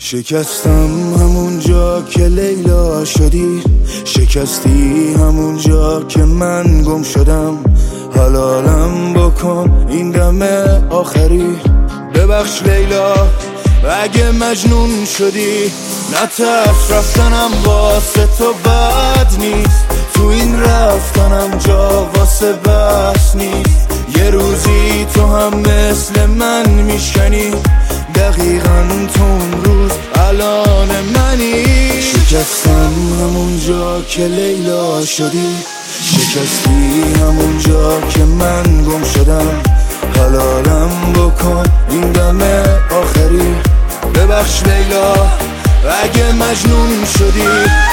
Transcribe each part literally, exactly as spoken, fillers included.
شکستم همونجا که لیلا شدی، شکستی همونجا که من گم شدم. حلالم بکن این دم آخری، ببخش لیلا اگه مجنون شدی. نترس رفتنم واسه تو بد نیست، تو این رفتنم جا واسه بس نیست. یه روزی تو هم مثل من میشکنی، دقیقاً تو اون روز الان منی. شکستم همونجا که لیلا شدی، شکستی همونجا که من گم شدم. حلالم بکن این دم آخری، ببخش لیلا اگه مجنون شدی.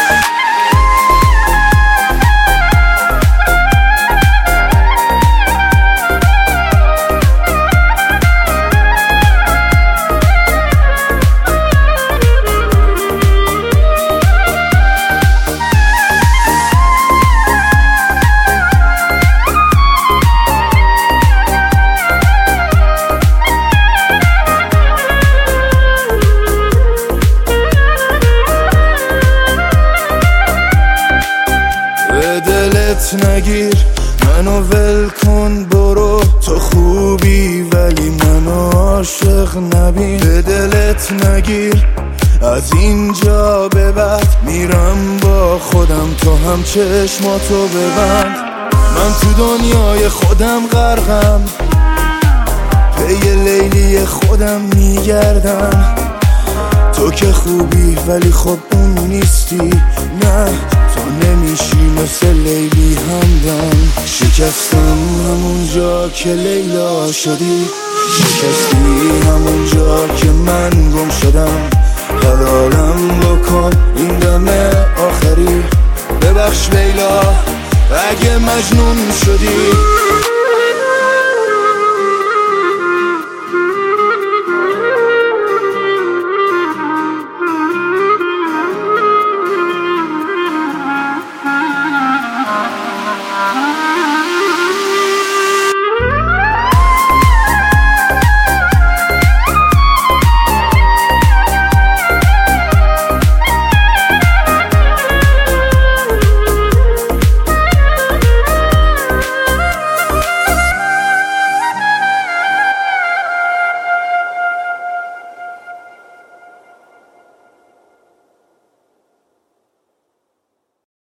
دلت نگیر منو ول کن برو، تو خوبی ولی منو عاشق نبین. به دلت نگیر از اینجا به بعد میرم با خودم، تو هم چشماتو ببند. من تو دنیای خودم غرقم، پی لیلی خودم میگردم. تو که خوبی ولی خب اون نیستی، نه تو نمیشی مثل لیلی همدم. شکستم همونجا که لیلا شدی، شکستی همونجا که من گم شدم. حلالم بکن این دم آخری، ببخش لیلا اگه مجنون شدی.